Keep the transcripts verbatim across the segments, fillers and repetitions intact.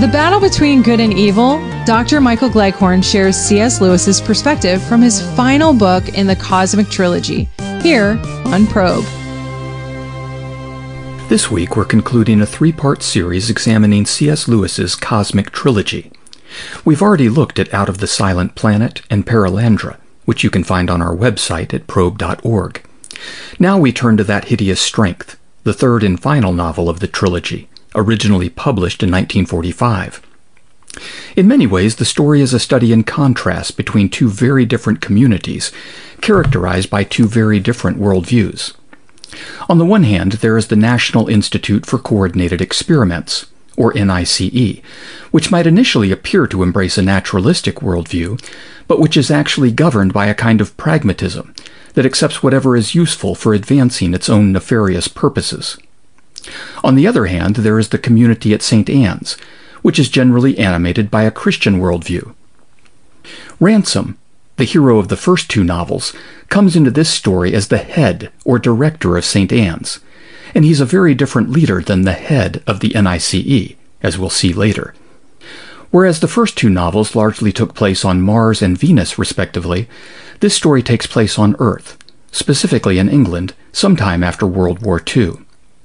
The battle between good and evil, Doctor Michael Gleghorn shares C S Lewis's perspective from his final book in the Cosmic Trilogy, here on Probe. This week we're concluding a three-part series examining C S Lewis's Cosmic Trilogy. We've already looked at Out of the Silent Planet and Perelandra, which you can find on our website at probe dot org. Now we turn to That Hideous Strength, the third and final novel of the trilogy, originally published in nineteen forty-five. In many ways, the story is a study in contrast between two very different communities, characterized by two very different worldviews. On the one hand, there is the National Institute for Coordinated Experiments, or N I C E, which might initially appear to embrace a naturalistic worldview, but which is actually governed by a kind of pragmatism that accepts whatever is useful for advancing its own nefarious purposes. On the other hand, there is the community at Saint Anne's, which is generally animated by a Christian worldview. Ransom, the hero of the first two novels, comes into this story as the head or director of Saint Anne's, and he's a very different leader than the head of the N I C E, as we'll see later. Whereas the first two novels largely took place on Mars and Venus, respectively, this story takes place on Earth, specifically in England, sometime after World War Two.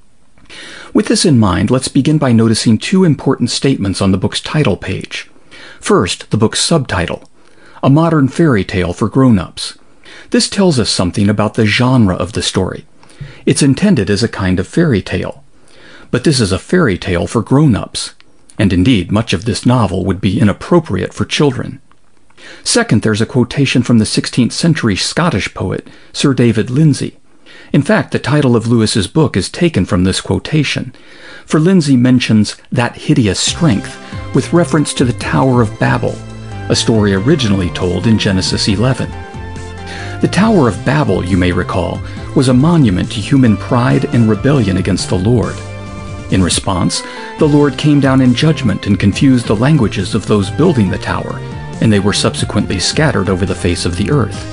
With this in mind, let's begin by noticing two important statements on the book's title page. First, the book's subtitle, A Modern Fairy Tale for Grown-Ups. This tells us something about the genre of the story. It's intended as a kind of fairy tale. But this is a fairy tale for grown-ups, and indeed much of this novel would be inappropriate for children. Second, there's a quotation from the sixteenth century Scottish poet Sir David Lindsay. In fact, the title of Lewis's book is taken from this quotation, for Lindsay mentions That Hideous Strength with reference to the Tower of Babel, a story originally told in Genesis eleven. The Tower of Babel, you may recall, was a monument to human pride and rebellion against the Lord. In response, the Lord came down in judgment and confused the languages of those building the tower, and they were subsequently scattered over the face of the earth.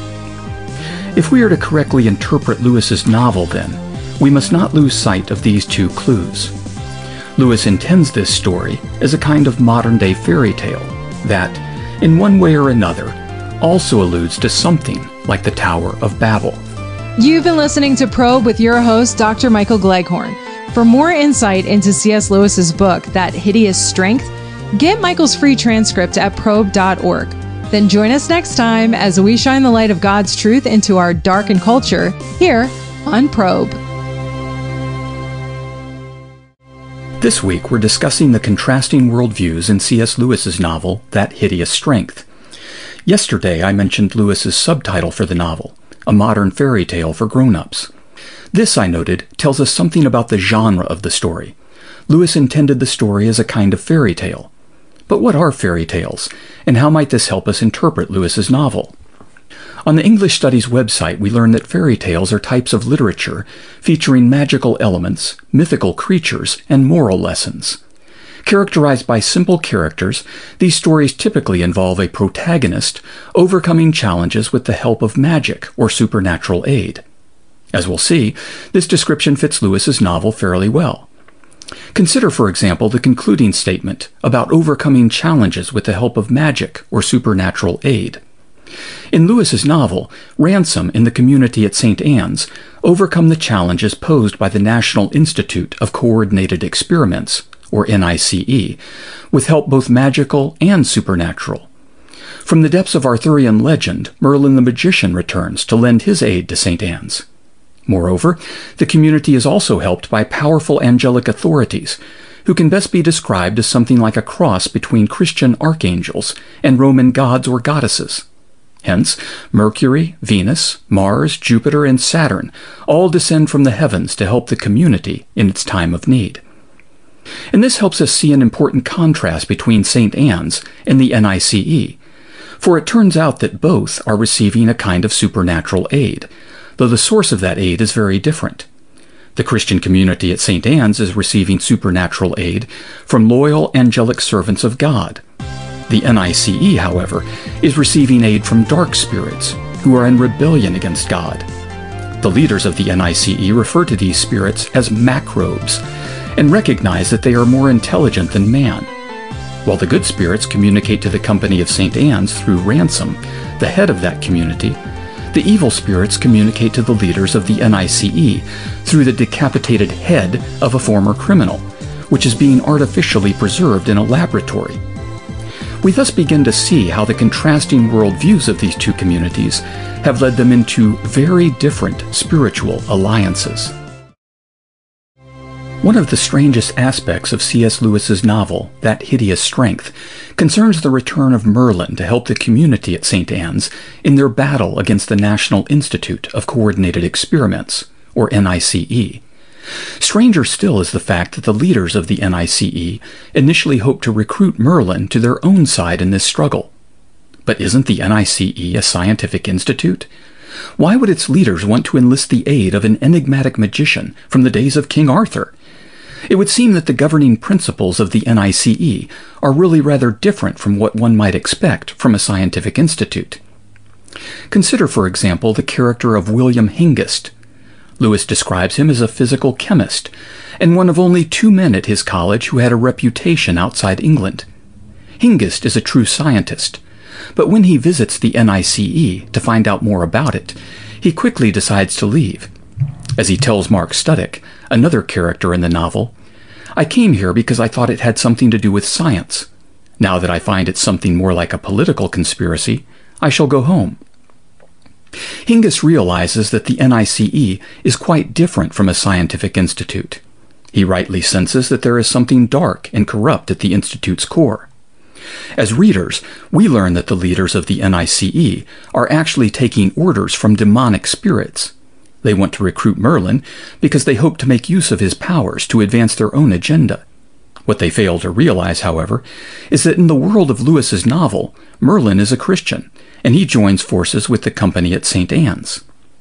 If we are to correctly interpret Lewis's novel, then, we must not lose sight of these two clues. Lewis intends this story as a kind of modern-day fairy tale that, in one way or another, also alludes to something like the Tower of Babel. You've been listening to Probe with your host, Doctor Michael Gleghorn. For more insight into C S Lewis's book, That Hideous Strength, get Michael's free transcript at probe dot org. Then join us next time as we shine the light of God's truth into our darkened culture here on Probe. This week we're discussing the contrasting worldviews in C S Lewis's novel, That Hideous Strength. Yesterday I mentioned Lewis's subtitle for the novel, A Modern Fairy Tale for Grown-Ups. This, I noted, tells us something about the genre of the story. Lewis intended the story as a kind of fairy tale. But what are fairy tales, and how might this help us interpret Lewis's novel? On the English Studies website, we learn that fairy tales are types of literature featuring magical elements, mythical creatures, and moral lessons. Characterized by simple characters, these stories typically involve a protagonist overcoming challenges with the help of magic or supernatural aid. As we'll see, this description fits Lewis's novel fairly well. Consider, for example, the concluding statement about overcoming challenges with the help of magic or supernatural aid. In Lewis's novel, Ransom and the community at Saint Anne's overcome the challenges posed by the National Institute of Coordinated Experiments, or N I C E, with help both magical and supernatural. From the depths of Arthurian legend, Merlin the magician returns to lend his aid to Saint Anne's. Moreover, the community is also helped by powerful angelic authorities, who can best be described as something like a cross between Christian archangels and Roman gods or goddesses. Hence, Mercury, Venus, Mars, Jupiter, and Saturn all descend from the heavens to help the community in its time of need. And this helps us see an important contrast between Saint Anne's and the N I C E, for it turns out that both are receiving a kind of supernatural aid, though the source of that aid is very different. The Christian community at Saint Anne's is receiving supernatural aid from loyal angelic servants of God. The N I C E, however, is receiving aid from dark spirits who are in rebellion against God. The leaders of the N I C E refer to these spirits as macrobes and recognize that they are more intelligent than man. While the good spirits communicate to the company of Saint Anne's through Ransom, the head of that community, the evil spirits communicate to the leaders of the N I C E through the decapitated head of a former criminal, which is being artificially preserved in a laboratory. We thus begin to see how the contrasting worldviews of these two communities have led them into very different spiritual alliances. One of the strangest aspects of C S Lewis's novel, That Hideous Strength, concerns the return of Merlin to help the community at Saint Anne's in their battle against the National Institute of Coordinated Experiments, or N I C E. Stranger still is the fact that the leaders of the N I C E initially hoped to recruit Merlin to their own side in this struggle. But isn't the N I C E a scientific institute? Why would its leaders want to enlist the aid of an enigmatic magician from the days of King Arthur? It would seem that the governing principles of the N I C E are really rather different from what one might expect from a scientific institute. Consider, for example, the character of William Hengist. Lewis describes him as a physical chemist, and one of only two men at his college who had a reputation outside England. Hengist is a true scientist, but when he visits the N I C E to find out more about it, he quickly decides to leave. As he tells Mark Studdick, another character in the novel, "I came here because I thought it had something to do with science. Now that I find it something more like a political conspiracy, I shall go home." Hengist realizes that the N I C E is quite different from a scientific institute. He rightly senses that there is something dark and corrupt at the institute's core. As readers, we learn that the leaders of the N I C E are actually taking orders from demonic spirits. They want to recruit Merlin because they hope to make use of his powers to advance their own agenda. What they fail to realize, however, is that in the world of Lewis's novel, Merlin is a Christian, and he joins forces with the company at Saint Anne's.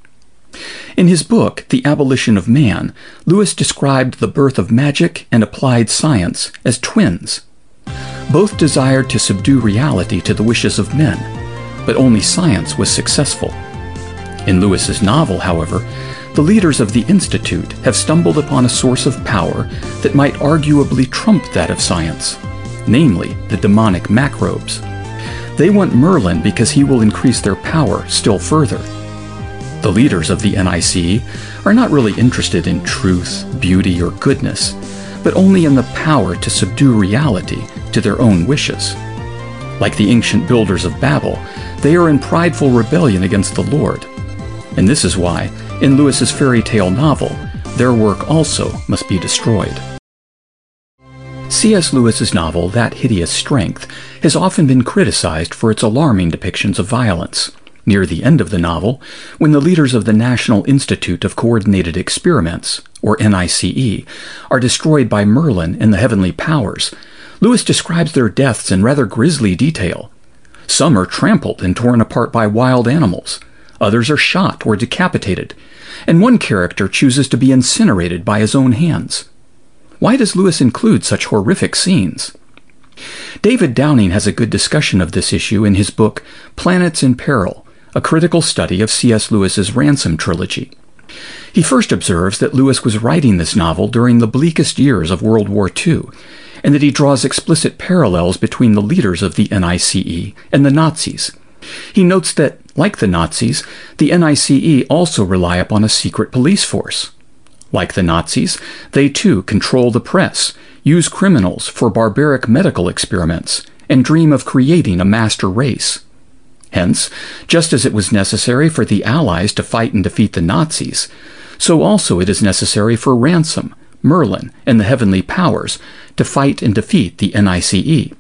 In his book, The Abolition of Man, Lewis described the birth of magic and applied science as twins. Both desired to subdue reality to the wishes of men, but only science was successful. In Lewis's novel, however, the leaders of the Institute have stumbled upon a source of power that might arguably trump that of science, namely the demonic macrobes. They want Merlin because he will increase their power still further. The leaders of the N I C E are not really interested in truth, beauty, or goodness, but only in the power to subdue reality to their own wishes. Like the ancient builders of Babel, they are in prideful rebellion against the Lord. And this is why, in Lewis's fairy tale novel, their work also must be destroyed. C S Lewis's novel, That Hideous Strength, has often been criticized for its alarming depictions of violence. Near the end of the novel, when the leaders of the National Institute of Coordinated Experiments, or N I C E, are destroyed by Merlin and the heavenly powers, Lewis describes their deaths in rather grisly detail. Some are trampled and torn apart by wild animals. Others are shot or decapitated, and one character chooses to be incinerated by his own hands. Why does Lewis include such horrific scenes? David Downing has a good discussion of this issue in his book Planets in Peril, a critical study of C S Lewis's Ransom trilogy. He first observes that Lewis was writing this novel during the bleakest years of World War Two, and that he draws explicit parallels between the leaders of the N I C E and the Nazis. He notes that, like the Nazis, the N I C E also rely upon a secret police force. Like the Nazis, they too control the press, use criminals for barbaric medical experiments, and dream of creating a master race. Hence, just as it was necessary for the Allies to fight and defeat the Nazis, so also it is necessary for Ransom, Merlin, and the heavenly powers to fight and defeat the N I C E.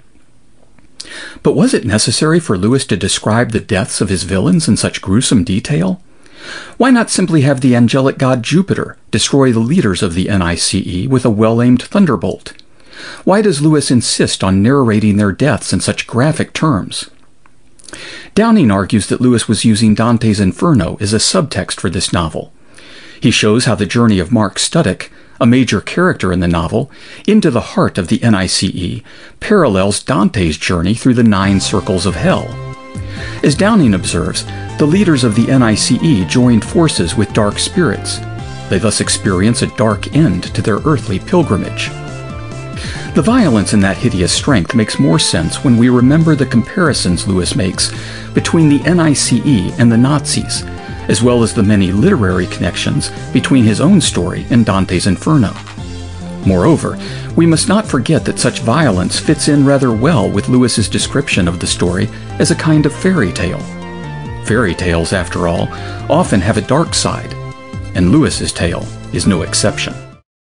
But was it necessary for Lewis to describe the deaths of his villains in such gruesome detail? Why not simply have the angelic god Jupiter destroy the leaders of the N I C E with a well-aimed thunderbolt? Why does Lewis insist on narrating their deaths in such graphic terms? Downing argues that Lewis was using Dante's Inferno as a subtext for this novel. He shows how the journey of Mark Studdick, a major character in the novel, into the heart of the N I C E, parallels Dante's journey through the nine circles of hell. As Downing observes, the leaders of the N I C E joined forces with dark spirits. They thus experience a dark end to their earthly pilgrimage. The violence in That Hideous Strength makes more sense when we remember the comparisons Lewis makes between the N I C E and the Nazis, as well as the many literary connections between his own story and Dante's Inferno. Moreover, we must not forget that such violence fits in rather well with Lewis's description of the story as a kind of fairy tale. Fairy tales, after all, often have a dark side, and Lewis's tale is no exception.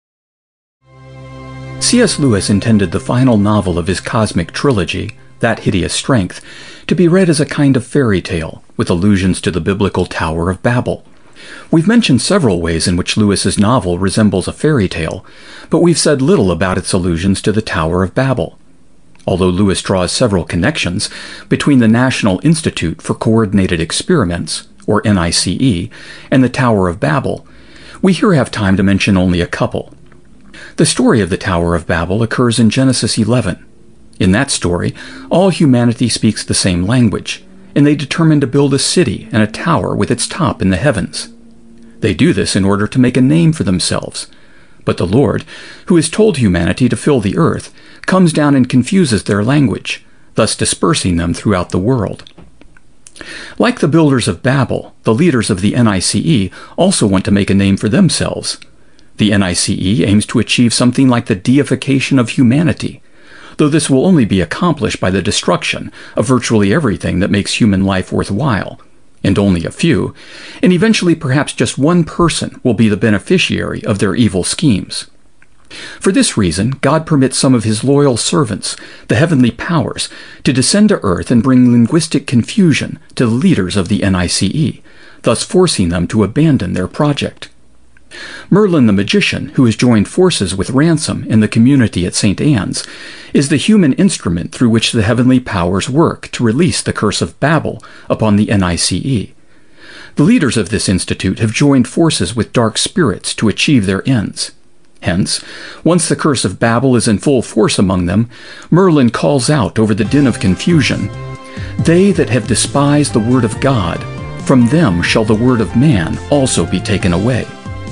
C S Lewis intended the final novel of his cosmic trilogy, That Hideous Strength, to be read as a kind of fairy tale, with allusions to the biblical Tower of Babel. We've mentioned several ways in which Lewis's novel resembles a fairy tale, but we've said little about its allusions to the Tower of Babel. Although Lewis draws several connections between the National Institute for Coordinated Experiments, or N I C E, and the Tower of Babel, we here have time to mention only a couple. The story of the Tower of Babel occurs in Genesis eleven. In that story, all humanity speaks the same language, and they determine to build a city and a tower with its top in the heavens. They do this in order to make a name for themselves. But the Lord, who has told humanity to fill the earth, comes down and confuses their language, thus dispersing them throughout the world. Like the builders of Babel, the leaders of the N I C E also want to make a name for themselves. The N I C E aims to achieve something like the deification of humanity, though this will only be accomplished by the destruction of virtually everything that makes human life worthwhile, and only a few, and eventually perhaps just one person will be the beneficiary of their evil schemes. For this reason, God permits some of his loyal servants, the heavenly powers, to descend to earth and bring linguistic confusion to the leaders of the N I C E, thus forcing them to abandon their project. Merlin the magician, who has joined forces with Ransom in the community at Saint Anne's, is the human instrument through which the heavenly powers work to release the curse of Babel upon the N I C E. The leaders of this institute have joined forces with dark spirits to achieve their ends. Hence, once the curse of Babel is in full force among them, Merlin calls out over the din of confusion, "They that have despised the word of God, from them shall the word of man also be taken away."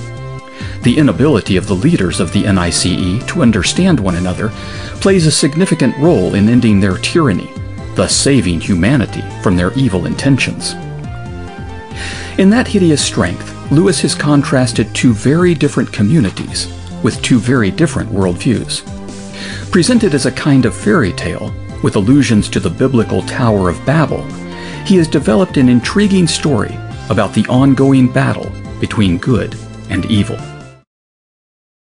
The inability of the leaders of the N I C E to understand one another plays a significant role in ending their tyranny, thus saving humanity from their evil intentions. In That Hideous Strength, Lewis has contrasted two very different communities with two very different worldviews. Presented as a kind of fairy tale, with allusions to the biblical Tower of Babel, he has developed an intriguing story about the ongoing battle between good and evil.